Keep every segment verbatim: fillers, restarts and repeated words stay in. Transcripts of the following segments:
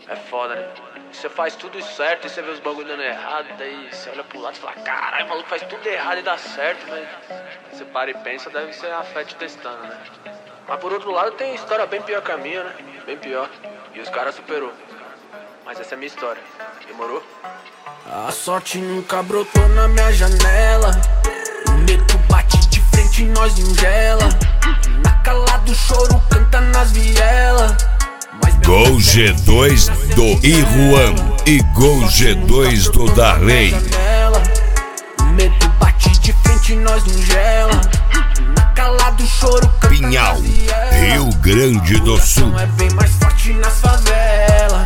É foda, né? Você faz tudo certo e você vê os bagulho dando errado, daí você olha pro lado e fala, caralho, o maluco faz tudo errado e dá certo, mas você para e pensa, deve ser a fé te testando, né? Mas por outro lado tem história bem pior que a minha, né? Bem pior. E os caras superou. Mas essa é a minha história. Demorou? A sorte nunca brotou na minha janela. O medo bate de frente e nós não gela. Na cala do choro canta nas vielas. Gol G dois do Iruan e Gol G dois do Darley. O medo bate de frente e nós não gela. Na cala do choro canta Pinhal, nas vielas. Rio Grande do Sul. É bem mais forte nas favelas.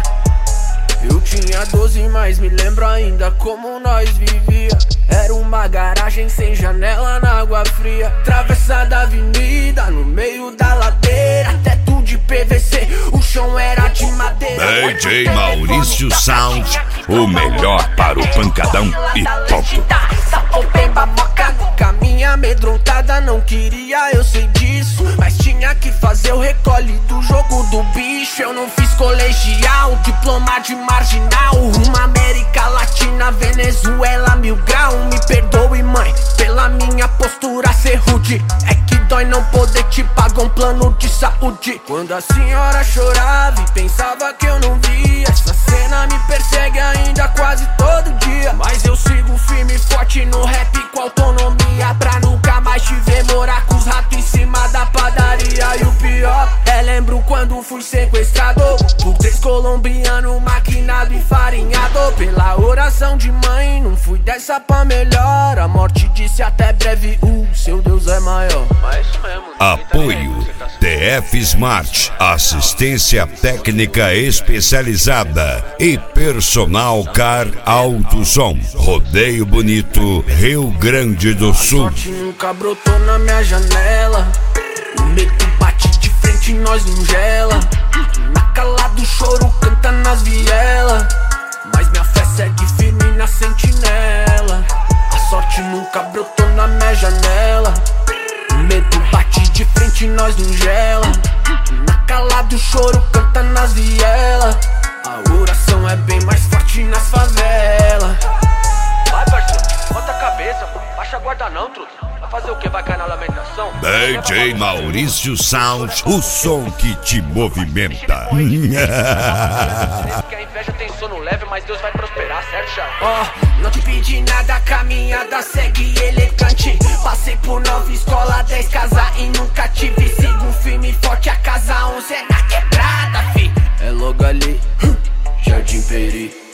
Eu tinha doze, mas me lembro ainda como nós vivia. Era uma garagem sem janela na água fria. Travessa da avenida, no meio da ladeira. Teto de P V C, o chão era de madeira. D J Maurício Sound, o melhor para o pancadão e ponto. Sapopemba moca, caminha amedrontada, não queria, eu sei disso. Mas tinha que fazer o recolhe do jogo do bicho. Eu não fiz colegial, diploma de marginal. Rumo América Latina, Venezuela, mil grau. Me perdoe, mãe, pela minha postura ser rude. É que dói não poder te pagar um plano de saúde. Quando a senhora chorava e pensava que eu não via, essa cena me persegue ainda quase todo dia. Mas eu sigo firme e forte no rap com autonomia, pra nunca mais te ver morar com os ratos em cima da padaria. E o pior é lembro quando fui sequestrado por três colombianos maquinado e farinhado. Pela oração de mãe não fui dessa pra melhor. A morte disse até breve, o seu Deus é maior. Mas isso mesmo. Apoio T F Smart, assistência técnica especializada e personal car Alto Som, Rodeio Bonito, Rio Grande do Sul. A sorte nunca brotou na minha janela. O medo bate de frente e nós não gela. Na cala do choro canta nas vielas. Mas minha fé segue firme na sentinela. A sorte nunca brotou na minha janela. O medo bate de frente e nós não gela. Na cala do choro canta nas vielas. A oração é bem mais forte nas favelas. Vai, parceiro, bota a cabeça, pô. Baixa a guarda não, truta. Vai fazer o que? Vai cair na lamentação? D J Maurício Sound, o som que te movimenta. Que a inveja tem sono leve, mas Deus vai prosperar, certo, Chá? Ó, oh, não te pedi nada, a caminhada segue elegante. Passei por nove escola, dez casa e nunca tive. Sigo firme e forte, a casa onze é na quebrada, fi. É logo ali, Jardim Peri.